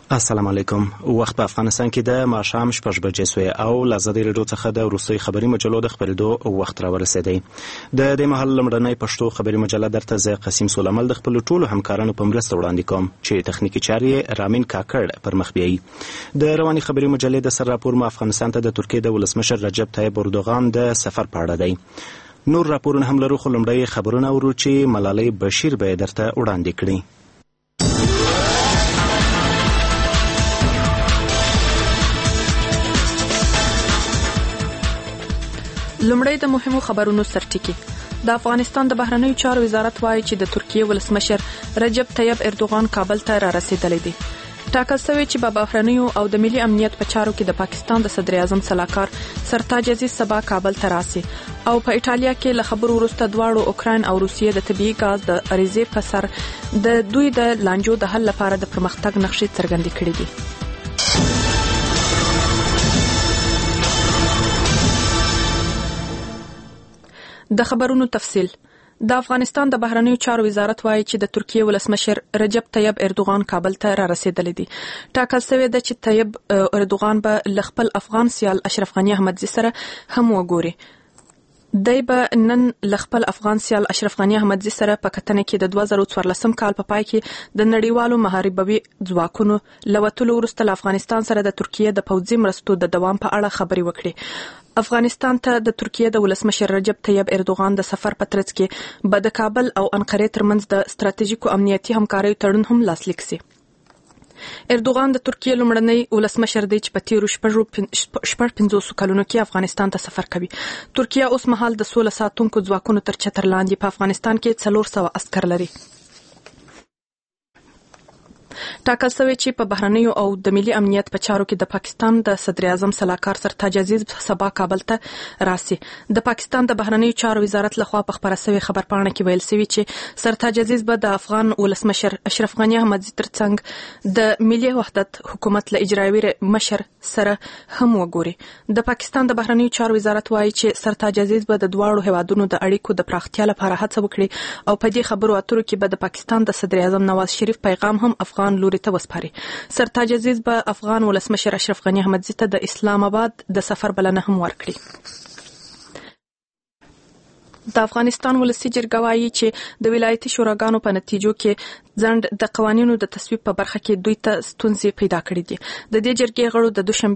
السلام علیکم. وخت په افغانستان کې د ماښام 6 بجې سوی او له ازادي راډیو څخه د وروستۍ خبري مجلو د خپرېدو وخت راورسېدی. د دې مهال لومړنۍ پښتو خبري مجله درته زه قسیم سولمل د خپلو ټولو همکارانو په مرسته وړاندې کوم چې تخنیکي چارې رامین کاکړ پر مخ بیایي. د رواني خبري مجلې د سر راپور مو افغانستان ته د ترکیې د ولسمشر رجب طیب اردوغان د سفر په اړه دی. نور راپورونه هم لرو، خو لومړی خبرونه ورو چې ملالۍ بشیر به درته وړاندې کړي. لومړی د مهمو خبرونو سرټکی. د افغانستان د بهرنیو چارو وزارت وایي چې د ترکیې ولسمشر رجب طیب اردوغان کابل ته را رسیدلی دی. ټاکل شوی چې په بهرنیو او د ملي امنیت په چارو کې د پاکستان د صدر اعظم سلاکار سرتاج عزیز سبا کابل ته راسي او په ایټالیا کې له خبرو وروسته دواړو اوکراین او روسیې د طبيعي غاز د اریزې په سر د دوی د لانجو د حل لپاره د پرمختګ نقشې څرګندې کړې دي. د خبرونو تفصیل. د افغانستان د بهرنیو چارو وزارت وایي چې د ترکیې ولسمشر رجب طیب اردوغان کابل ته را رسیدلی دی. ټاکل شوی ده چې طیب اردوغان به له خپل افغان سیال اشرف غنی احمدزي سره هم وګوري. دی به نن له خپل افغان سیال اشرف غنی احمدزي سره په کتنه کې د 2014 کال په پای کې د نړیوالو محاربوي ځواکونو له وتلو وروسته له افغانستان سره د ترکیې د پوځي مرستو د دوام په اړه خبرې وکړي. افغانستان ته د ترکیې د ولسمشر رجب طیب اردوغان د سفر په ترڅ کې به د کابل او انقرې ترمنځ د ستراتیژیکو امنیتي همکارۍ تړون هم لاسلیک شي. اردوغان د ترکیې لومړنی ولسمشر دی چې په تیرو 50 کلونو کې افغانستان ته سفر کوي. ترکیه اوس مهال د سوله ساتونکو ځواکونو تر چتر لاندې په افغانستان کې 400 عسكر لري. ټاکل شوی چې په بهرنیو او د ملي امنیت په چارو کې د پاکستان د صدر اعظم سلاکار سرتاج عزیز سبا کابل ته راسي. د پاکستان د بهرنیو چارو وزارت لخوا په خبره شوی خبرپاڼه کې ویل شوی چې سرتاج عزیز به د افغان ولسمشر اشرف غنی احمدزي ترڅنګ د ملي وحدت حکومت له اجرایي مشر سره هم وګوري. د پاکستان د بهرنیو چارو وزارت وایي چې سرتاج عزیز به د دواړو هیوادونو د اړیکو د پراختیا لپاره هڅه وکړي او په دې خبرو اترو کې به د پاکستان د صدر اعظم نواز شریف پیغام هم افغان لوري ته وسپاري. سرتاج عزیز به افغان ولسمشر اشرف غنی احمدزي ته د اسلام آباد د سفر بلنه هم ورکړي. د افغانستان ولسي جرګه وایي چې د ولایتي شوراګانو په نتیجو کې ځنډ د قوانینو د تصویب په برخه کې دوی ته ستونزې پیدا کړې دي. د دې جرګې غړو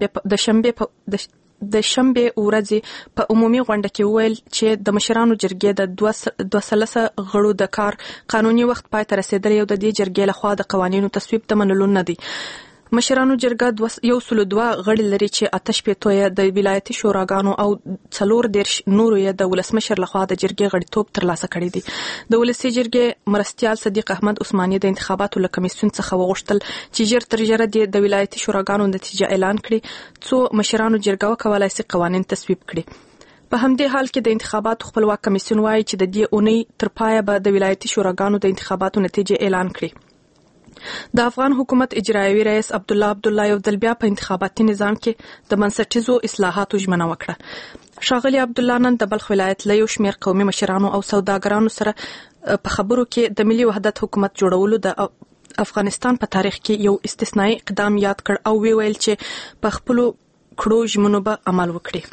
د شنبه ورځې په عمومي غونډه کې وویل چې د مشرانو جرګې د 213 غړو د کار قانوني وخت پای ته رسیدلی او د دې جرګې لخوا د قوانینو تصویب ته منلو نه دی. مشرانو جرګه 102 غړي لري چې 88 د ولایتي شوراګانو او 14 نورو یې د ولسمشر لخوا د جرګې غړیتوب ترلاسه کړی دی. د ولسي جرګې مرستیال صدیق احمد عثماني د انتخاباتو له کمیسیون څخه وغوښتل چې ژر تر ژره د ولایتي شوراګانو نتیجه اعلان کړي څو مشرانو جرګه وکولای شي قوانین تصویب کړي. په همدې حال کې د انتخاباتو خپلواک کمیسیون وایي چې د دې اونۍ تر پایه به د ولایتي شوراګانو د انتخاباتو نتیجه اعلان کړي. د افغان حکومت اجرایوي رئیس عبدالله یو ځل بیا په انتخاباتي نظام کې د بنسټیزو اصلاحاتو ژمنه وکړه. ښاغلي عبدالله نن د بلخ ولایت له یو شمېر قومي مشرانو او سوداګرانو سره په خبرو کې د ملي وحدت حکومت جوړولو د افغانستان په تاریخ کې یو استثنایی اقدام یاد کړ او ویل چې په خپلو کړو ژمنو به عمل وکړي.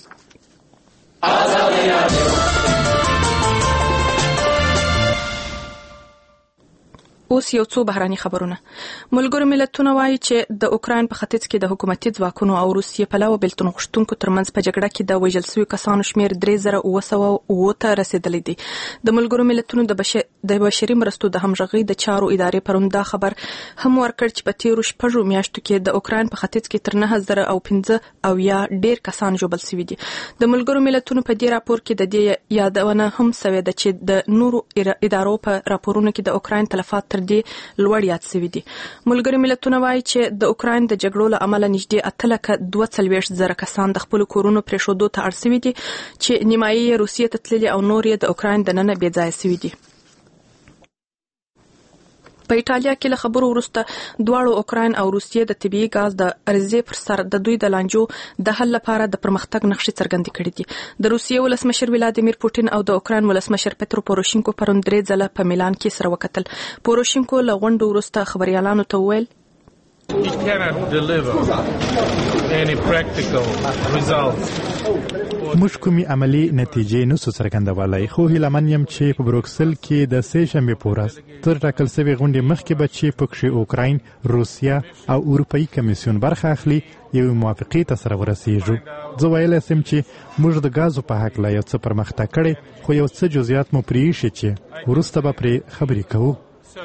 اوس یو څو بهراني خبرونه. ملګرو ملتونه وایي چې د اوکراین په ختیځ کې د حکومتي ځواکونو او روسیې پلوه بیلتون غوښتونکو ترمنځ په جګړه کې د وژل شویو کسانو شمېر 3909 ته رسیدلی دی. د ملګرو ملتونو د بشري مرستو د همغږۍ د چارو ادارې پرون دا خبر هم ورکړ چې په تیرو 6 میاشتو کې د اوکراین په ختیځ کې تر 9015 او یا ډیر کسان ژوبل شوي دي. د ملګرو ملتونو په دې راپور کې د دې یادونه هم شوې ده چې د نورو ادارو په راپورونو کې د اوکراین تلفات تر دې لوړ یاد شوي دي. ملګري ملتونه وایي چې د اوکراین د جګړو له امله نږدې 8,42,000 کسان د خپل کورونو پرېښودو ته اړ شوي دي چې نیمایي یې روسیې ته تللي او نور یې د اوکراین دننه بې ځایه شوي دي. په ایټالیا کې له خبرو وروسته دواړو اوکراین او روسیې د طبيعي غاز د اریزې پر سر د دوی د لانجو د حل لپاره د پرمختګ نقشې څرګندې کړې دي. د روسیې ولسمشر ولادیمیر پوټین او د اوکراین ولسمشر پترو پوروشینکو پرون 3 ځله په میلان کې سره وکتل. پوروشینکو له غونډو وروسته خبريالانو ته وویل It cannot deliver any practical results. موږ کومې عملی نتیجې نشو څرګندولی، خو هیلهمن یم چې په بروکسل کې د سې شنبې په ورځ تر ټاکل شوې غونډې مخکې به چې پکښې اوکراین، روسیه او اروپایي کمیسیون برخه اخلي یوې موافقې ته سره ورسېږو. زه ویلی شم چې موږ د ګازو په هکله یو څه پرمختګ کړی، خو یو څه جزئیات مو پرې ایښي چې وروسته به پرې خبرې کوو.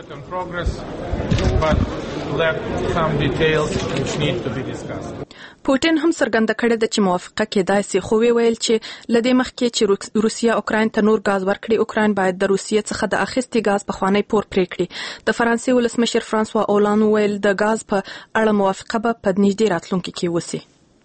پوټین هم څرګنده کړې ده چې موافقه کېدای شي، خو ویل چې له دې مخکې چې روسیه اوکراین ته نور ګاز ورکړي، اوکراین باید د روسیې څخه د اخیستي ګاز پخوانی پور پرې کړي. د فرانسې ولسمشر فرانسوا اولان ویل د ګاز په اړه موافقه به په نږدې راتلونکي کې وشي.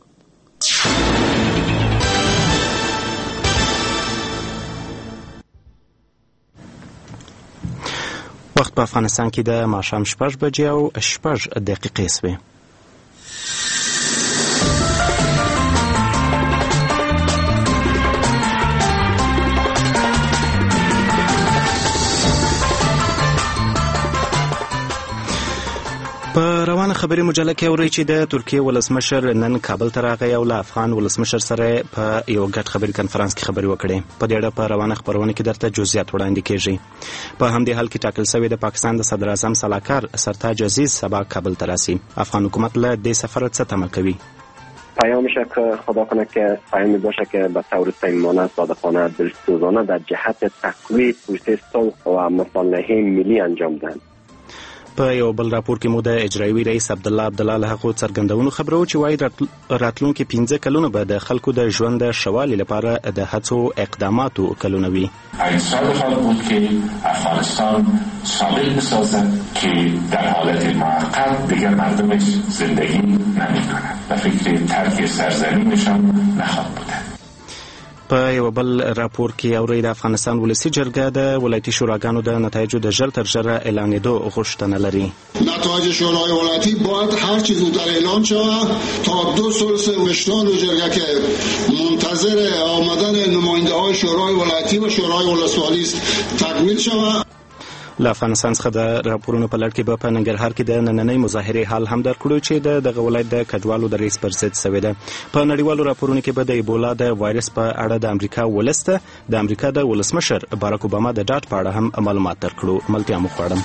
وخت په افغانستان کې د ماښام 6:06 شوې. په روانه خبري مجله کې اوري چې د ترکیه ولسمشر نن کابل ته راغی او له افغان ولسمشر سره په یو ګډ خبري کنفرانس کې خبري وکړي. په دې اړه په روانه خبرونه کې درته جزئیات وړاندې کیږي. په همدې حال کې ټاکل شوی د پاکستان د صدر اعظم سلاکار سرتاج عزیز سبا کابل ته راسي. افغان حکومت له دې سفر څه تمه کوي؟ پیامش که خدا کنه که پیامی باشه که به طور صمیمانه، صادقانه، دلسوزانه در جهت تقویت پروسه صلح و مصالحه ملی انجام دهند. په یو بل راپور کې مو د اجرایوي رئیس عبدالله له هغو څرګندونو خبرو چې وایي راتلونکي 15 کلونه به د خلکو د ژوند د ښه والي لپاره د هڅو اقداماتو کلونه وي. انتظار بود که افغانستان ثابت بسازد که در حالت موقت دیگر مردمش زندگی نمی‌کنند و فکر ترک سرزمینش هم نخواهد بودند. په یو بل راپور کې اوري د افغانستان ولسی جرګه د ولایتي شوراګانو د نتایجو د ژر تر ژره اعلانېدو غوښتنه لري. نتایج شورای ولایتی باید هر چیز زودتر اعلان شود تا 2 ثلث وشتان جرګه که منتظر آمدن نماینده‌های شورای ولایتی و شورای ولسوالی است تکمیل شود. له افغانستان څخه د راپورونو په لړ کې به په ننګرهار کې د نننۍ مظاهرې حال هم درکړو چې دغه ولایت د کډوالو د رئیس پر ضد شوې ده. په نړیوالو راپورونو کې به د ایبولا د وایرس په اړه د امریکا ولسته د امریکا د ولسمشر باراک اوباما د ډاډ په اړه هم معلومات درکړو. ملتیا مو غواړم.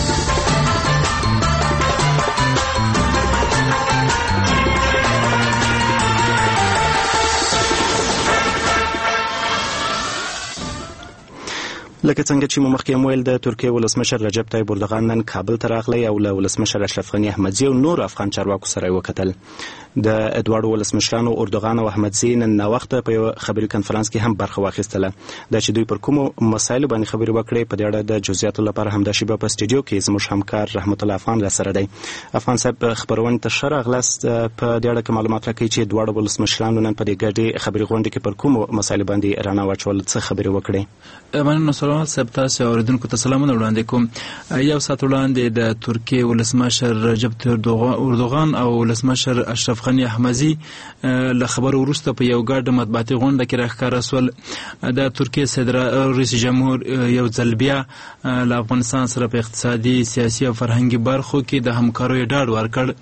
لکه څنګه چې مو مخکې ویل د ترکیه ولسمشر رجب طیب اردوغان نن کابل ته راغلی او له ولسمشر اشرف غني احمدزي او نور افغان چارواکو سره وکتل. د ادوارډو ولسمشرانو اردوغان او احمدزي نن ناوخته په یو خبري کنفرانس کې هم برخه واخیستله. دا چې دوی پر کومو مسایلو باندې خبري وکړي په دې اړه د جزئیاتو لپاره هم د شیبه په سټوډیو کې زموږ همکار رحمت الله افغان را سره دی. افغان صاحب خبرونه ته شرح غلست په دې اړه کې معلومات راکړي چې ادوارډو ولسمشرانو نن په دې ګډي خبري غونډه کې پر کومو مسایلو باندې رانه واچول څه خبري وکړي. مننه سلام صاحب، تاسو اوریدونکو ته سلامونه وړاندې کوم. یو ساعت وړاندې د ترکیه ولسمشر رجب طیب اردوغان او ولسمشر اشرف غني احمدزي له خبرو وروسته په یو ګډه مطبوعاتي غونډه کې راښکاره سول. د ترکیه صدر رئیس جمهور یو ځل بیا له افغانستان سره په اقتصادي، سیاسي او فرهنګي برخو کې د همکاریو ډاډ ورکړ.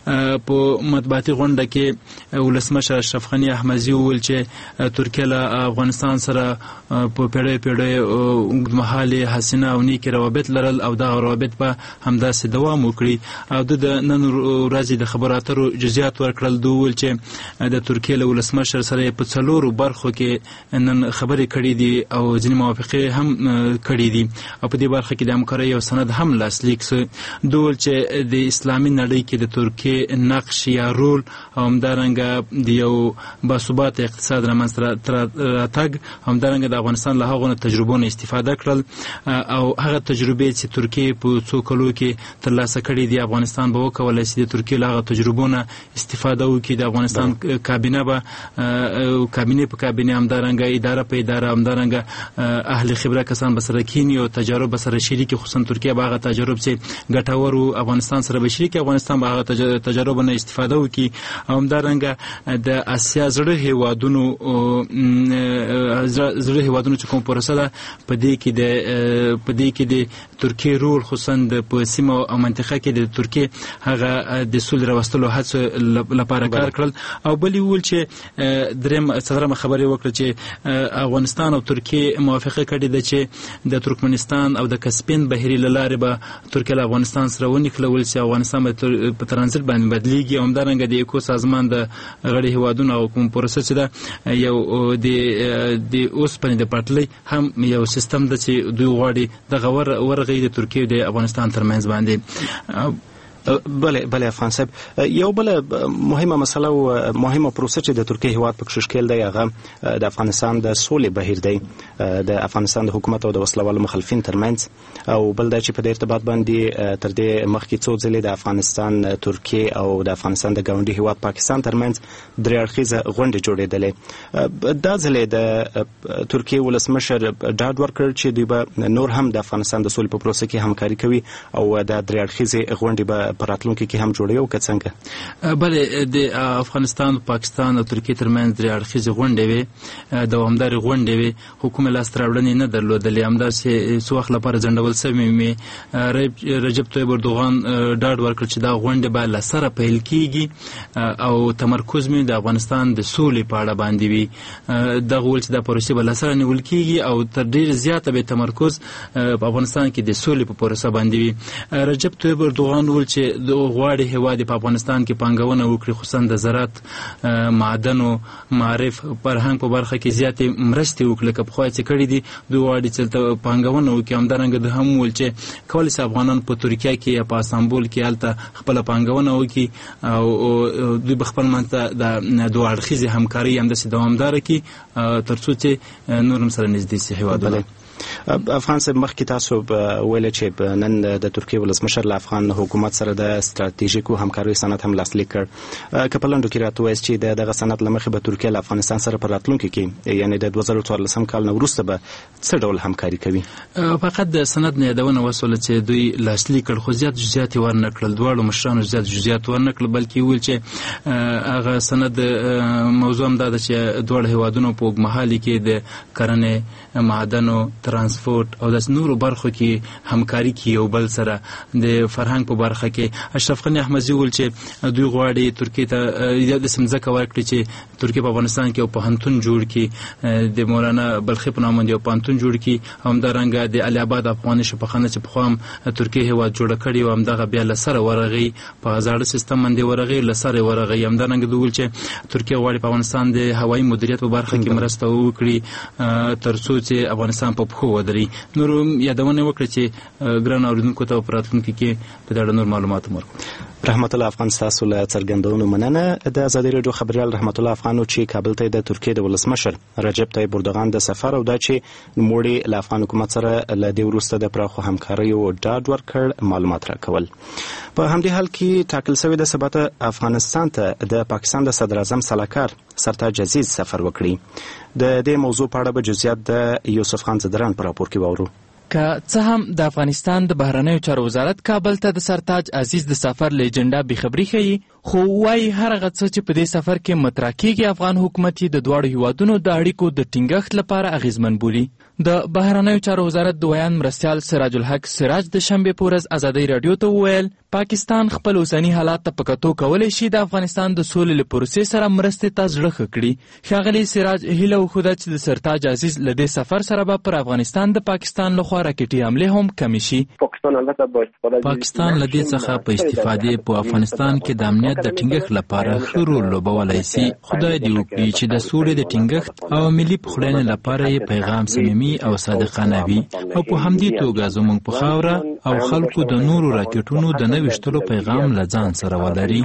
په مطبوعاتي غونډه کې ولسمشر اشرف غني احمدزي وویل چې ترکیه له افغانستان سره په پیړۍ اوږدمهالې حسینه او نیکې روابط لرل او دغه روابط به همداسې دوام وکړي. او د نن ورځې د خبرو اترو جزئیات ورکړل. دوی وویل چې د ترکیې له ولسمشر سره په 4 برخو کې نن خبرې کړې دي او ځینې موافقې هم کړې دي او په دې برخه کې د همکارۍ یو سند هم لاسلیک سو. دوی وویل چې د اسلامي نړۍ کې د ترکیې نقش یا رول او همدارنګه د یو باثباته اقتصاد رامنځته راتګ همدارنګه د افغانستان له هغو تجربو استفاده کړل او هغه تجربې چې ترکیه په څو کلو کې ترلاسه کړې دي افغانستان به وکولای شي د ترکیه له هغه تجربو نه استفاده وکړي. د افغانستان کابینه به کابینه په کابینه همدارنګه اداره په اداره همدارنګه اهل خبره کسان به سره کینی او تجارب سره شریک، خصوصا ترکیه به هغه تجارب چې ګټور افغانستان سره به شریک، افغانستان به هغه تجارب نه استفاده وکړي. همدارنګه د اسیا زړه هیوادونو چې کوم پروسه ده په په دې کې د ترکیې رول خصوصا په سیمه او منطقه کې د ترکیې هغه د سولې راوستلو هڅو لپاره کار کړل. او بل ویل چې درېم خبرې وکړه چې افغانستان او ترکیې موافقه کړې ده چې د ترکمنستان او د کسپین بحیرې له لارې به ترکیه له افغانستان سره ونښلول چې افغانستان به په ترانزیت باندې بدلیږي. او همدارنګه د ایکو سازمان د غړي هیوادونو او کوم پروسه چې ده یو د اوسپنې د پټلۍ هم یو سیستم ده چې دوی غواړي دغه ورغی د ترکیې د افغانستان ترمنځ باندې. بله افغان صاحب، یو بل مهمه مسله او مهمه پروسه چې د ترکیې هیواد په شکل دی هغه د افغانستان د سولې بهیر دی د افغانستان د حکومت او د وسلوالو مخالفین ترمنځ. او بل دا چې په دې ارتباط باندې تر دې مخکې څو ځلې د افغانستان ترکیې او د افغانستان د ګاونډي هیواد پاکستان ترمنځ درې اړخیزه غونډې جوړېدلې. دا ځلې د ترکیې ولسمشر ډاډ ورکړ چې دوی به نور هم د افغانستان د سولې په پروسه کې همکاري کوي او د درې اړخیزې غونډې به په راتلونکي کې هم جوړوي. او که څنګه؟ بله، د افغانستان، پاکستان او ترکیې ترمنځ درې اړخیزې غونډې وې، دوامدارې غونډې وې، خو کومې لاسته راوړنې نه درلودلې. همداسې څه وخت لپاره ځنډول سوې وې. رجب طیب اردوغان ډاډ ورکړ چې دا غونډې به له سره پیل کېږي او تمرکز مې د افغانستان د سولې په اړه باندې وي. دغه ویل چې دا پروسې به له سره نیول کېږي او تر ډېر زیاته به تمرکز په افغانستان کې د سولې په پروسه باندې وي. رجب طیب اردوغان ویل چې د غواړي هیواد په افغانستان کې پانګونه وکړي، خصوصا د زراعت، معدنو، معارف، فرهنګ په برخه کې زیاتې مرستې وکړي که پخوا چې کړي دي. دوی غواړي چې پانګونه وکړي. همدارنګه دوی هم ویل چې کولی شي افغانان په ترکیه کې یا په استانبول کې هلته خپله پانګونه وکړي او دوی به خپل منځ ته د دوه اړخیزې همکاري همداسې دوامداره کړي تر څو چې نور هم سره نږدې شي هیوادونه. افغان صاحب، مخکې تاسو ویل چې نن د ترکیې ولسمشر له افغان حکومت سره د ستراتیژیکو همکاریو سند هم لاسلیک کړ. که په لنډو کې راته ووایاست چې دغه سند له مخې به ترکیه له افغانستان سره په راتلونکي کې یعنې د 2014 کال نه وروسته به څه ډول همکاري کوي؟ فقط د سند نه یادونه وسوله چې دوی لاسلیک کړ، خو زیات جزئیات یې ورنه کړل. دواړو مشرانو زیات جزئیات ورنه کړل، بلکې ویل چې هغه سند موضوع هم دا ده چې دواړو هیوادونو په اوږدمهالي کې د کرنې، معدنو، ترانسپورت او د نورو برخو کې همکاري کوي یو بل سره. د فرهنګ په برخه کې اشرف غني احمدزي ویل چې دوی غواړي ترکیې ته د سمځکه ورکړي چې ترکیه په افغانستان کې یو پوهنتون جوړ کړي، د مولانا بلخي په نامه یو پوهنتون جوړ کړي. همدارنګه د علي آباد افغاني شفاخانه چې پخوا هم ترکیې هیواد جوړه کړې و، همدغه بیا له سره ورغی، په زاړه سیستم باندې ورغی، له سره ورغی. همدارنګه دوی ویل چې ترکیه غواړي په افغانستان د هوایي مدیریت په برخه کې مرسته وکړي تر څو چې افغانستان په پښو ودري. نور یادونه وکړه چې ګران اوریدونکو ته په راتلونکي کې په دې اړه نور معلومات ورکړو. رحمت الله افغان، ستاسو له څرګندونو مننه. د ازادي راډیو خبريال رحمت الله افغان چې کابل ته د ترکیې د ولسمشر رجب طیب اردوغان د سفر او د چې نوموړي له افغان حکومت سره له دې وروسته د پراخو همکاریو ډاډ ورکړ، معلومات راکول. په همدې حال کې ټاکل شوی د سبا افغانستان ته د پاکستان د صدر اعظم سلاکار سرتاج عزیز سفر وکړي. د دې موضوع په اړه به جزئیات د یوسف خان زدران په راپور کې واورو. که څه هم د افغانستان د بهرنیو چارو وزارت کابل ته د سرتاج عزیز د سفر له ایجنډا بېخبري ښیي، خو وایي هر هغه څه چې په دې سفر کې مطرح کېږي افغان حکومت یې د دواړو هیوادونو د اړیکو د ټینګښت لپاره اغیزمن بولي. د بهرنیو چارو وزارت د ویان مرستیال سراج الحق سراج د شنبې په ورځ ازادۍ راډیو ته وویل پاکستان خپل اوسني حالات ته په کتو کولی شي د افغانستان د سولې له پروسې سره مرستې ته زړه ښه کړي. ښاغلي سراج هیله وښوده چې د سرتاج عزیز له دې سفر سره به پر افغانستان د پاکستان لخوا راکټي حملې هم کمې شي. پاکستان له دې څخه په استفادې په افغانستان کې د امنیت د ټینګښت لپاره ښه رول لوبولی شي. خدای دې وکړي چې د سولې د ټینګښت او ملي پخلاینې لپاره یې پیغام صمیمي او صادقانه وي او په همدې توګه زموږ په خاوره او خلکو د نورو راکټونو د نه ویشتلو پیغام له ځان سره ولري.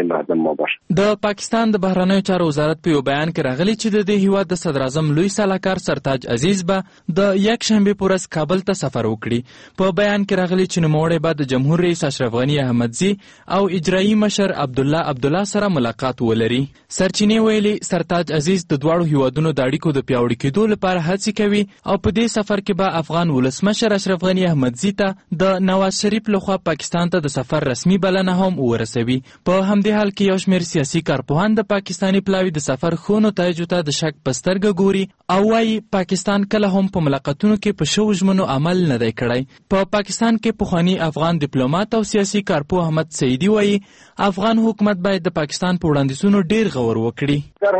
د پاکستان د بهرنیو چارو وزارت په یو بیان کې راغلی چې د دې هیواد د صدر اعظم لوی سلاکار سرتاج عزیز به د یک شنبې په ورځ کابل کابل ته سفر وکړي. په بیان کې راغلی چې نوموړی به د جمهور رئیس اشرف غني احمدزي او اجرایي مشر عبدالله سره ملاقات ولري. سرچینې ویلي سرتاج عزیز د دواړو هیوادونو د اړیکو د پیاوړي کېدو لپاره هڅې کوي او په دې سفر کې به افغان ولسمشر اشرف غني احمدزي ته د نواز شریف لخوا پاکستان ته د سفر رسمي بلنه هم ورسوي. په همدې حال کې یو شمېر سیاسي کارپوهان د پاکستاني پلاوي د سفر ښو نتایجو ته د شک په سترګه ګوري او وایي پاکستان کله هم په ملاقاتونو کې په شوو ژمنو عمل نه دی کړی. په پاکستان کې پخوانی افغان ډیپلوماټ او سیاسي کارپوه احمد سعیدي وایي افغان حکومت باید د پاکستان په وړاندیزونو ډیر غور وکړي.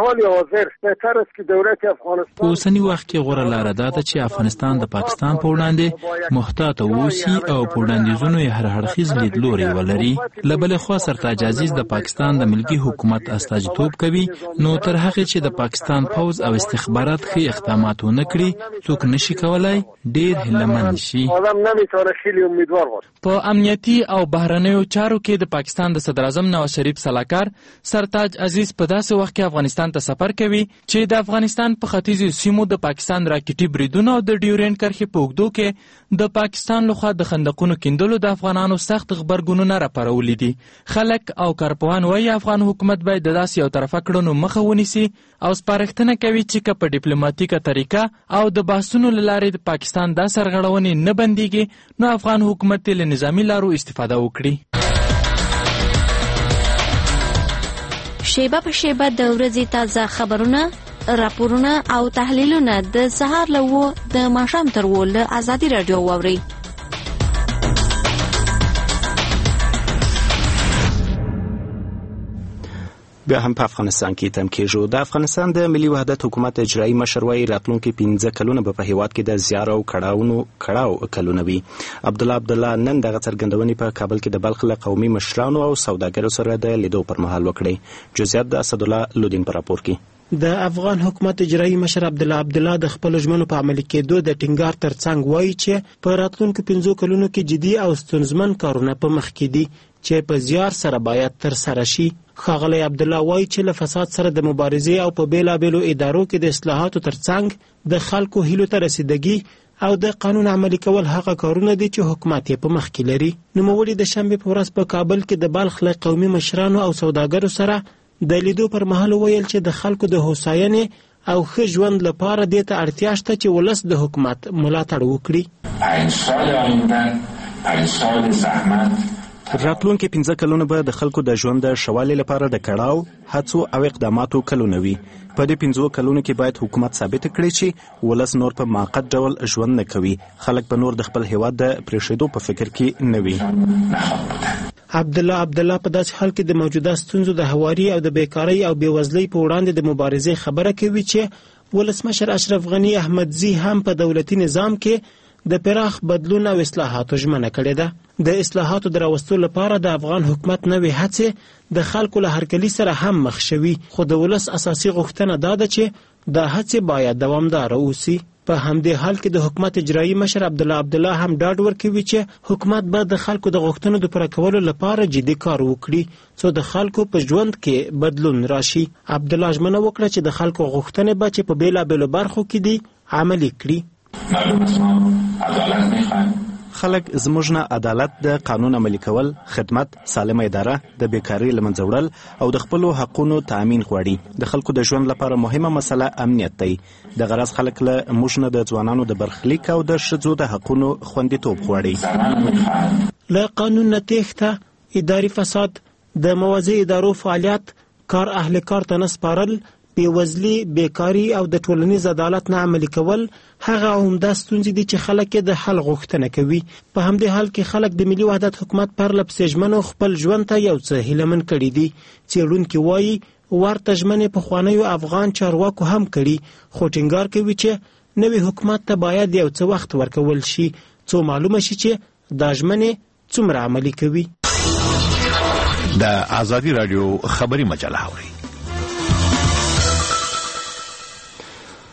په اوسني وخت کې غوره لاره دا ده چې افغانستان د پاکستان په وړاندې محتاط واوسي او په وړاندیزونو یې هر اړخیز لیدلوری ولري. له بلې خوا سرتاج عزیز د پاکستان د ملکي حکومت استازیتوب کوي، نو تر هغې چې د پاکستان پوځ او استخبارات ښه اقدامات ونه کړي څوک نشي کولای ډیر هیلهمند شي. په امنیتي او بهرنیو چارو کې د پاکستان د صدر اعظم نواز شریف سلاکار سرتاج عزیز په داسې وخت کې افغانستان ته سفر کوي چې د افغانستان په ختیځو سیمو د پاکستان راکټي بریدونو او د ډیورین کرښې په اوږدو کې د پاکستان لخوا د خندقونو کیندلو د افغانانو سخت غبرګونونه راپارولي دي. خلک او کارپوهان وایي افغان حکومت باید د داسې یو طرفه کړنو مخه ونیسي او سپارښتنه کوي چې که په ډیپلوماټیکه طریقه او د بحثونو له لارې د پاکستان دا سرغړونې نه بندیږي نو افغان حکومت له نظامي لارو استفاده وکړي. شیبه په شیبه د ورځې تازه خبرونه، راپورونه او تحلیلونه د سهار له 9 د ماښام تر 10 له ازادي راډیو واورئ. بیا هم په افغانستان کې تم کېږو. د افغانستان د ملي وحدت حکومت اجرایي مشر وایي راتلونکي 15 کلونه به په هیواد کې د زیار او کړاو کلونه وي. عبدالله نن دغه څرګندونې په کابل کې د بلخ له قومي مشرانو او سوداګرو سره د لیدو پر مهال وکړې. جزئیات د اسدالله لودین په راپور کې. د افغان حکومت اجرایي مشر عبدالله د خپل ژمنو په عملي کېدو د ټینګار ترڅنګ وایي چې په راتلونکو 15 کلونو کې جدي او ستونزمن کارونه په مخ کې دي چې په زیار سره باید تر سره شي. ښاغلی عبدالله وایي چې له فساد سره د مبارزې او په بیلابیلو ادارو کې د اصلاحاتو ترڅنګ د خلکو هیلو ته رسیدګي او د قانون عملي کول هغه کارونه دي چې حکومت یې په مخ کې لري. نوموړي د شنبې په ورځ په کابل کې د بلخ له قومي مشرانو او سوداګرو سره د لیدو پر مهال ویل چې د خلکو د هوساینې او ښه ژوند لپاره دې ته اړتیا شته چې ولس د حکومت ملاتړ وکړي. 5 سال آینده 5 سال زحمت راتلونکي 15 کلونه به د خلکو د ژوند د ښه والي لپاره د کړاو، هڅو او اقداماتو کلونه وي. په دې 15 کلونو کې باید حکومت ثابت کړي چې ولس نور په موقت ډول ژوند نه کوي. خلک به نور د خپل هیواد د پریښودو په فکر کې نه وي. عبدالله په داسې حال کې د موجوده ستونزو د هواري او د بیکارۍ او بېوزلۍ په وړاندې د مبارزې خبره کوي چې ولسمشر اشرف غني احمدزي هم په دولتي نظام کې د پراخ بدلون او اصلاحاتو ژمنه کړې ده. د اصلاحاتو د راوستلو لپاره د افغان حکومت نوې هڅې د خلکو له هرکلي سره هم مخ شوي، خو د ولس اساسي غوښتنه دا ده چې دا هڅې باید دوامداره اوسي. په همدې حال کې د حکومت اجرایي مشر عبدالله هم ډاډ ورکوي چې حکومت به د خلکو د غوښتنو د پوره کولو لپاره جدي کار وکړي څو د خلکو په ژوند کې بدلون راشي. عبدالله ژمنه وکړه چې د خلکو غوښتنې به چې په بیلابیلو برخو کې دي عملي کړي. خلک زموږ نه عدالت، د قانون عملي کول، خدمت، سالمه اداره، د بیکارۍ له منځه وړل او د خپلو حقونو تامین غواړي. د خلکو د ژوند لپاره مهمه مسله امنیت دی. د غرض خلک له موږ نه د ځوانانو د برخلیک او د ښځو د حقونو خوندیتوب غواړي. له قانون نه تېښته، اداري فساد، د موازی ادارو فعالیت، کار اهل کار ته نه سپارل، بېوزلي، بیکاري او د ټولنیز عدالت نه عملي کول هغه عمده ستونزې دي چې خلک یې د حل غوښتنه کوي. په همدې حال کې خلک د ملي وحدت حکومت پرله پسې ژمنو خپل ژوند ته یو څه هیلهمن کړي دي. څېړونکي وایي ورته ژمنې پخوانیو افغان چارواکو هم کړي، خو ټینګار کوي چې نوي حکومت ته باید یو څه وخت ورکول شي څو معلومه شي چې دا ژمنې څومره عملي کوي. د ازادي راډیو خبري مجله اوري.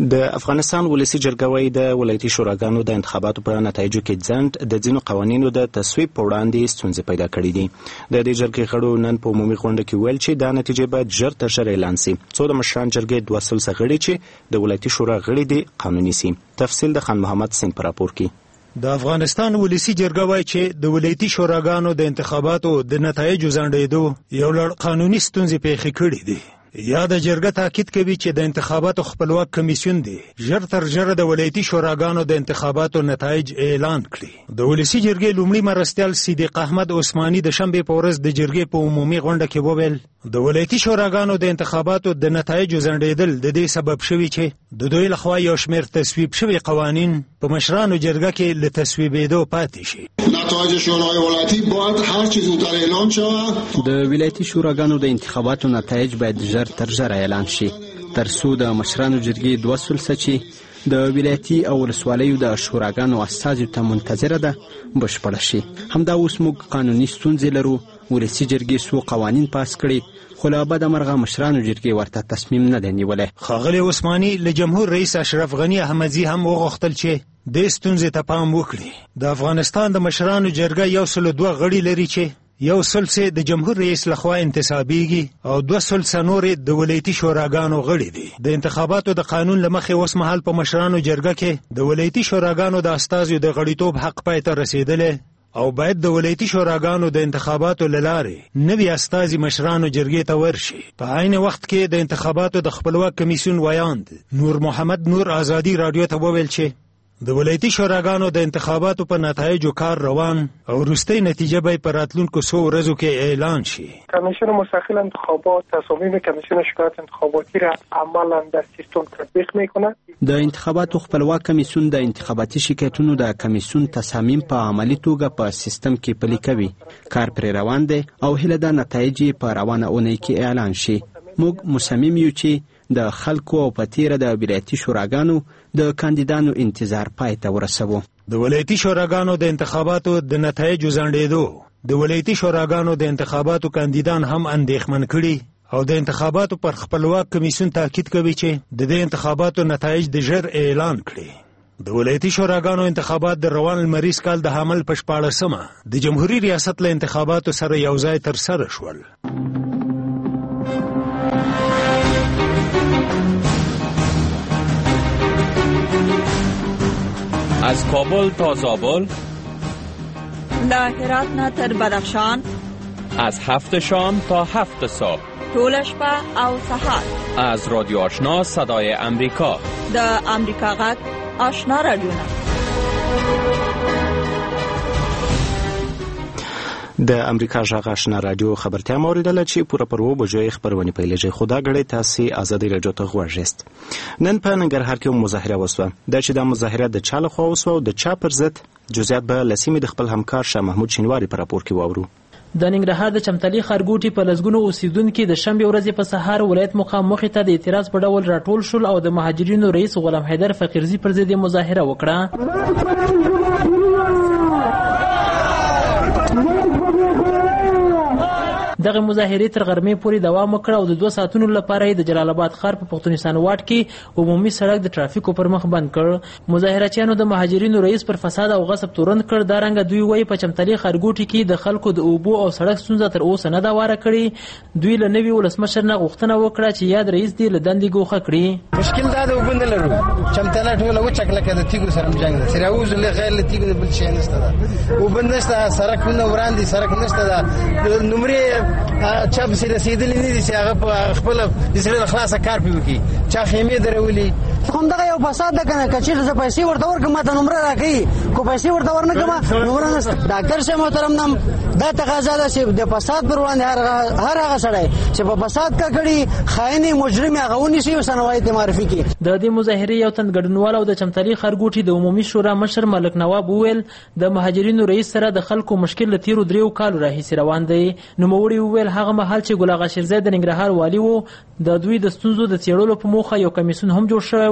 د افغانستان ولسی جرګه د ولایتي شوراګانو د انتخاباتو په نتایجو کې ځنډ د ځینو قوانینو د تصویب په وړاندې ستونزې پیدا کړې دي. د دې جرګې غړو نن په عمومي غونډه کې ویل چې دا نتیجې باید ژر تر ژره اعلان شي څو د مشران جرګې 200 غړي چې د ولایتي شورا غړي دي قانوني شي. تفصیل د خان محمد سنگ پر راپور کې. د افغانستان ولسی جرګه وایي چې د ولایتي شوراګانو د انتخاباتو د نتایجو ځنډېدو یو لړ قانوني ستونزې پیښې کړې دي. یا د جرګه تاکید کوي چې د انتخاباتو خپلواک کمیسیون دی ژر تر ژره د ولایتي شوراګانو د انتخاباتو نتایج اعلان کړي. د ولسی جرګې لومړي مرستیال صدیق احمد عثماني د شنبه په ورځ د جرګې په عمومي غونډه کې وویل د ولایتي شوراګانو د انتخاباتو د نتایجو ځنډېدل د دې سبب شوی چې د دوی لخوا یو شمېر تصویب شوی قوانین په مشرانو جرګه کې له تصویبېدو پاتې شي. نتایج شورای ولایتی باید هر چیز زودتر اعلان شود. د ولایتي شوراګانو د انتخاباتو نتایج باید ژر تر ژره اعلان شي ترڅو د مشرانو جرګې 200 چې د ولایتي او ولسوالیو د شوراګانو استازو ته منتظره ده بشپړه شي. همدا اوس موږ قانوني ستونزې لرو. ولسی جرګې څو قوانین پاس کړي خو له بده مرغه مشرانو جرګې ورته تصمیم نه دی نیولی. ښاغلی عثماني له جمهور رئیس اشرف غني احمدزي هم وغوښتل چې دې ستونزې ته پام وکړي. د افغانستان د مشرانو جرګه 102 غړي لري چې 100 د جمهور رئیس لخوا انتصابیږي او 200 نور د ولایتي شوراګانو غړي دي. د انتخاباتو د قانون لمخې اوس مهال په مشرانو جرګه کې د ولایتي شوراګانو د استازو د غړیتوب حق پای ته رسیدلی او باید د ولایتي شوراګانو د انتخاباتو للارې نوي استازي مشرانو جرګې ته ورشي. په عین وخت کې د انتخاباتو د خپلواک کمیسیون ویاند نور محمد نور آزادي رادیو ته وویل چې د ولایتي شوراګانو د انتخاباتو په نتایجو کار روان او وروستۍ نتیجه به په راتلونکو 100 ورځو کې اعلان شي. کمیسیون مستقل انتخابات تصامیم کمیسیون شکایت انتخاباتی را عملا در سیستم تطبیق میکنه. د انتخاباتو خپلواک کمیسیون د انتخاباتي شکایتونو د کمیسیون تصامیم په عملی توګه په سیستم کې پلي کوي. کار پر روان دی او هله د نتایج په روانه اونۍ کې اعلان شي. موږ مصمم یو چې د خلکو او په تیره د ولایتي شوراګانو د کاندیدانو انتظار پای ته ورسوو. د ولایتي شوراګانو د انتخاباتو د نتایجو ځنډېدو د ولایتي شوراګانو د انتخاباتو کاندیدان هم اندېښمن کړي او د انتخاباتو پر خپلواک کمیسیون تاکید کوي چې د دې انتخاباتو نتایج د ژر اعلان کړي. د ولایتي شوراګانو انتخابات د روان لمریز کال د حمل په 14مه د جمهوریت ریاست له انتخاباتو سره یوځای ترسره شول. از کابل تا زابل، له هرات نه تر بدخشان، از 7 شام تا 7 صبح، ټول شپه او سهار، از رادیو آشنا صدای امریکا، د امریکا غږ آشنا رادیو. د امریکا غږ آشنا رادیو خبرتیا موریدله چې پوره پرو بجای خبرونه پیلېږي. خدا غړي تاسو آزادي رادیو ته غوښست. نن په ننګرهار کې مظاهره وسوه. د چې د مظاهره د چا لخوا وسوه او د چا پر ضد جزئیات به لسیمې د خپل همکار شاه محمود شینواری پر راپور کې واورو. د ننګرهار د چمتلي خارګوټي په لزګونو اوسیدونکو د شنبه ورځې په سهار ولایت مقام مخې ته د اعتراض په ډول راټول شول او د مهاجرینو رئیس غلام حیدر فقیرزي پر ضد مظاهره وکړه. دغه مظاهره تر غرمې پورې دوام وکړ او د 2 ساعتونو لپاره د جلال آباد ښار په پښتونستان واټ کې عمومي سړک د ترافیکو پر مخ بند کړ. مظاهرچیانو د مهاجرینو رئیس پر فساد او غصب تورن کړ. دا رنګ دوی وایي په چمتلي خارګوټي کې د خلکو د اوبو او سړک ستونزه تر اوسه نه دا واره کړي. دوی له نوي ولسمشر نه غوښتنه وکړه چې یاد رئیس دی له دندې ګوښه کړي. مشکل دا د وبند لرو چمتلي ټوله و چکله کې د تیګو سره جنگ ده. سره اوس له غیر له تیګو بل شي نشته ده. وبند نشته، سړک نه وړاندې سړک نشته ده. نمرې چا به رسیدلی نه دي چې هغه په خپل د سره خلاصه کار پیوکي چا خیمه درولي. کوم دغه یو فساد ده کنه کچې د پیسې ورته ورکړم ته نمبر راکې کو پیسې ورته ورنکم نور نه. ډاکټر شه محترم نام دا تقاضا ده چې د فساد پر وړاندې هر هغه سړی چې په فساد کا کړي خايني مجرم هغه ونیسي او سنوایت معرفي کی. د دې مظاهره یو تن ګډونوال او د چمتلي خارګوټي د عمومي شورا مشر ملک نواب وویل د مهاجرینو رئیس سره د خلکو مشکل لتیرو 3 کالو راهیسې روان دی. نو موري وویل هغه مهال چې ګل اغا شیرزی د ننګرهار والی وو د دوی د ستونزو د څېړلو په موخه یو کمیسیون هم جوړ شوی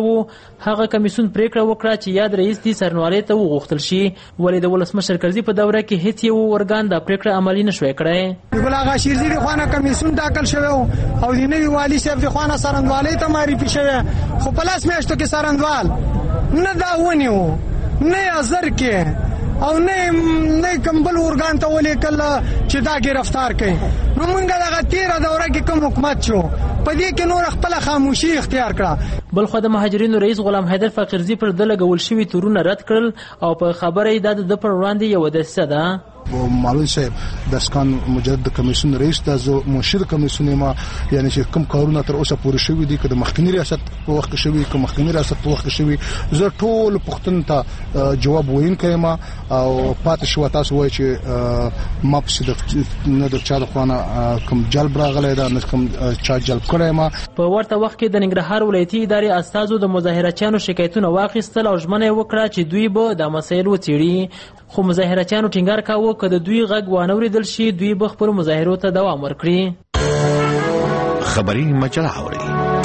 وو. هغه کمیسیون پریکړه وکړه چې یاد رئیس دې سرنوالۍ ته وغوښتل شي، ولې د ولسمشر کرزي په دوره کې هیڅ یو ورګان دا پریکړه عملي نشوي کړای. ګل آغا شیرزي د خوانه کمیسیون ټاکل شوی او د نوي والي صاحب د خوانه سرنوالۍ ته معرفي شوی، خو په لاس میاشتو کې سرنوال نه دا ونیو نه ازر کې او نه کمبل ورګان ته ولیکل چې دا گرفتار کړي. نو موږ دغه 13 دوره کې کوم حکومت شو په دې کې نور خپل خاموشي اختیار کړه. بل خو د مهاجرینو رئیس غلام حیدر فقیرزی پر د لګول شوی تورونه رد کړل او په خبره یې د پر وړاندې یو دسه ده. معلول صاحب د اسکان مجدد کمیسیون رئیس د مشر کمیسیون ما یعنی چې کوم کارونه تر اوسه پوره شوی دي کله مخکنی ریاست په وخت شوی کوم مخکنی ریاست په وخت شوی زه ټول پښتون ته جواب وایم کيم او پات شو تاسو وای چې ما په نه د چا د خوانه کوم جلب راغلی دا نه کوم چا جلب کړی ما. په ورته وخت کې د ننګرهار ولایتي ادارې استازو د مظاهرچیانو شکایتونه واخیستل او ژمنه وکړه چې دوی به د مسایل وڅېړي، خو مظاهرچیانو ټینګار کاوه که د دوی غږ وانوریدل شي دوی به خپلو مظاهرو ته دوام ورکړي. خبري مجله اوري.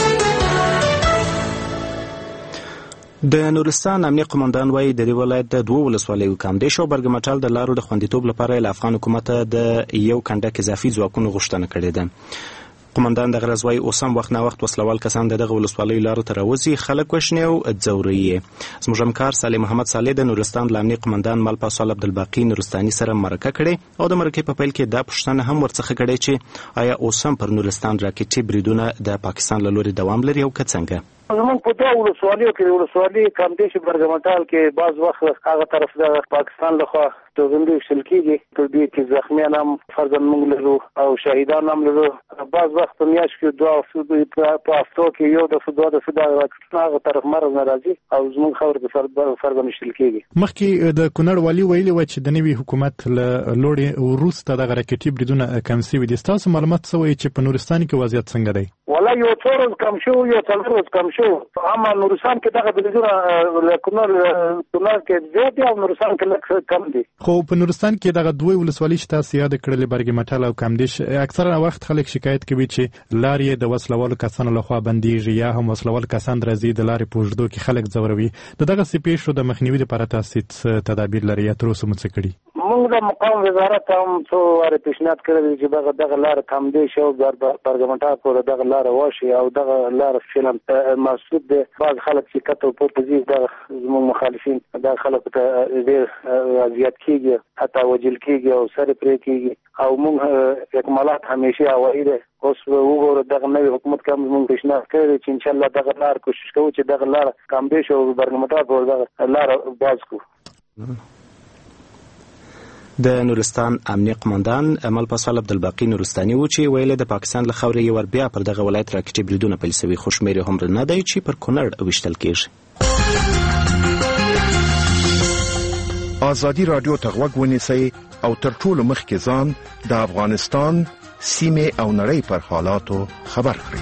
د نورستان امنیه قومندان وایي د دې ولایت د 2 ولسوالیو کامدیش او برګمټال د لارو د خوندیتوب لپاره له افغان حکومت د یو کنډک اضافي ځواکونو غوښتنه کړې ده. قومندان د غرض وایي اوس هم وخت نه وخت وسلوال کسان دغه ولسوالیو لارو ته راوځي، خلک وشني او ځوروي. زموږ همکار صالح محمد صالح د نورستان د امنیه قومندان ملپا صالح عبدالباقي نورستاني سره مرکه کړې او د مرکې په پیل کې دا پوښتنه هم ورڅخه کړې چې آیا اوس هم پر نورستان راکټي بریدونه د پاکستان له لوري دوام لري او که څنګه؟ زمونږ په دوه ولسوالیو کې ولسوالي کامدیش برګمټال کې بعض وخت هغه طرف د پاکستان لخوا توغندي شل کېږي، په دې کې زخمیان هم فرضاً موږ لرو او شهیدان هم لرو. بعض وخت په میاشت کې دوه په هفتو کې یو دفعه دوه دفعه هغه طرف مرض نه راځي او زموږ خبر د فرضاً شل کېږي. مخکې د کونړ والي ویلي و چې د نوي حکومت له لوري وروسته دغه راکټي بریدونه کم شوي دي. ستاسو معلومات څه وایي چې په نورستان کې وضعیت څنګه دی؟ والله یو څو ورځ کم شو یو څلور ورځ کم شو، اما نورستان کې دغه بریدونه کونړ کې زیات دي او نورستان کې لږ کم دي. خو په نورستان کې دغه 2 ولسوالۍ چې تاسو یاد کړلې برګمټال او کامدیش اکثره وخت خلک شکایت کوي چې لارې د وسلوالو کسانو لخوا بندیږي یا هم وسلوال کسان راځي د لارې په اوږدو کې خلک ځوروي. دغه پیښو د مخنیوي لپاره تاسو تدابیر لري یا تر اوسه مو څه کړي؟ موږ د مقام وزارت هم څو واره پیشنهاد کړی چې دغه لار کامدیش او برګمټال پورې دغه لار واشي او دغه لار فعلا مسعود دي. بعض خلک چې کته پورته دي دغه زموږ مخالفین دغه خلک ته ډېر اذیت کیږي، حتی وجل کیږي او سره پرې کیږي او موږ اکمالات همیشه اوایي ده. اوس وګوره دغه نوی حکومت کوم موږ پیشنهاد کړی چې ان شاء الله دغه لار کوشش کوو چې دغه لار کامدیش او برګمټال پورې دغه لار باز کو. د نورستان امنیه قومندان ملپا صالح عبدالباقي نورستاني و چې ویل د پاکستان له خاورې یو ور بیا پر دغه ولایت راکټي بریدونه پیل شوي، خو شمېر هم نه دی چې پر کونړ ویشتل کېږي. ازادي راډیو ته غوږ ونیسئ او تر ټولو مخکې ځان د افغانستان سیمې او نړۍ پر حالاتو خبر کړئ.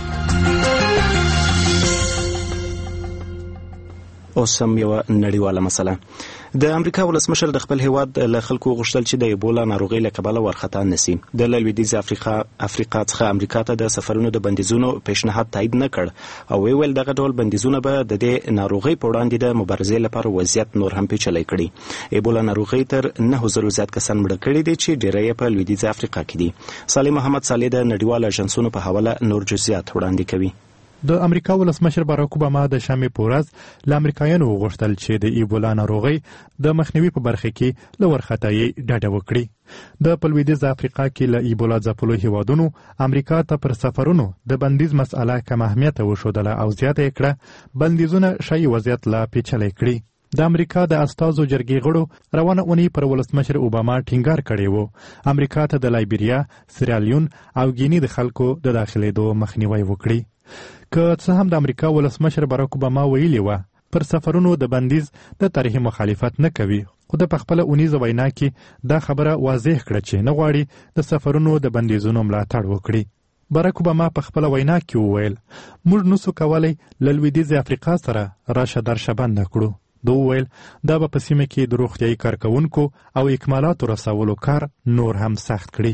اوس هم یوه نړیواله مسله. د امریکا ولسمشر د خپل هیواد له خلکو غوښتل چې د ایبولا ناروغۍ له کبله وارخطا نشي. د لویدیځ افریقا څخه امریکا ته د سفرونو د بندیزونو پیشنهاد تایید نه کړ او ویل دغه ډول بندیزونه به د دې ناروغۍ په وړاندې د مبارزې لپاره وضعیت نور هم پیچلی کړي. ایبولا ناروغۍ تر 9000 زیات کسان مړه کړي دي چې ډیری یې په لویدیځ افریقا کې دي. صالح محمد صالح د نړیوالو اژانسونو په حواله نور جزئیات وړاندې کوي. د امریکا ولسمشر باراک اوباما د شنبې په ورځ له امریکایانو وغوښتل چې د ایبولا ناروغۍ د مخنیوي په برخه کې له وارخطایۍ ډډه وکړي. د لویدیځ افریقا کې له ایبولا ځپلو هیوادونو امریکا ته پر سفرونو د بندیز مسأله کم اهمیته وښودله او زیاته یې کړه بندیزونه ښایي وضعیت لا پیچلی کړي. د امریکا د استازو جرګې غړو روانه اونۍ پر ولسمشر اوباما ټینګار کړی و امریکا ته د لایبیریا، سیرالیون او ګینی د خلکو د داخلېدو مخنیوی وکړي. که څه هم د امریکا ولسمشر باراک اوباما ویلي و پر سفرونو د بندیز د طرحې مخالفت نه کوي، خو د خپله اونیزه وینا کې دا خبره واضح کړه چې نه غواړي د سفرونو د بندیزونو ملاتړ وکړي. باراک اوباما په خپله وینا کې وویل موږ نسو کولی له لویدیځ افریقا سره راشه درشه بنده کړو. دوی ویل دا به په سیمه کې د روغتیایي کارکوونکو او اکمالاتو رسولو کار نور هم سخت کړي.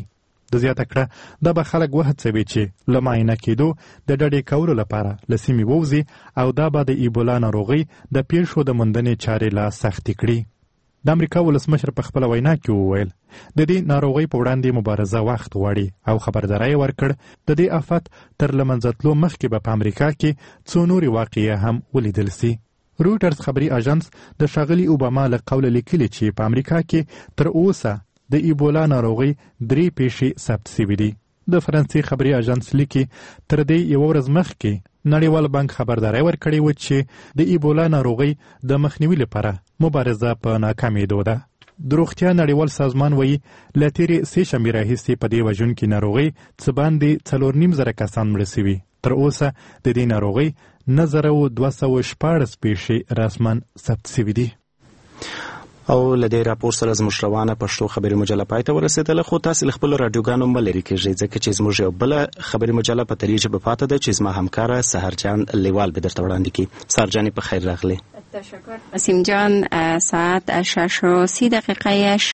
د زیاته کړه دا به خلک وهڅوي چې له معاینه کېدو د ډډې کولو لپاره له سیمې ووځي او دا به د ایبولا ناروغۍ د پیښو د موندنې چارې لا سختې کړي. د امریکا ولسمشر په خپله وینا کې وویل د دې ناروغۍ په وړاندې مبارزه وخت غواړي او خبرداری ورکړ د دې آفت تر له منځه تلو مخکې به په امریکا کې څو نورې واقعې هم ولیدل سي. رویټرز خبري اژانس د ښاغلي اوباما له قوله لیکلي چې په امریکا کې تر اوسه د ایبولا ناروغۍ 3 پیښې ثبت شوي دي. د فرانسې خبري اژانس لیکي تر دې یوه ورځ مخکې نړیوال بانک خبرداری ورکړی و چې د ایبولا ناروغۍ د مخنیوي لپاره مبارزه په ناکامېدو ده. د روغتیا نړیوال سازمان وایي له تېرې سې شنبې راهیسې په دې وژونکې ناروغۍ څه باندې 4.5 کسان مړه سوي. تر اوسه د دې ناروغۍ 9214 پیښې رسما ثبت سوي دي. او لدې راپور سره زموږ روانه پښتو خبري مجله پای ته ورسېدله، خو تاسو له خپل رادیوګانو مه لرې کېږئ ځکه چې زموږ یو بله خبري مجله په طریقه ژبه پاته ده چې زما همکاره سحرجان لیوال به درته وړاندې کړي. سحرجان په خیر راغلی. تشکر وسیم جان. ساعت 6:30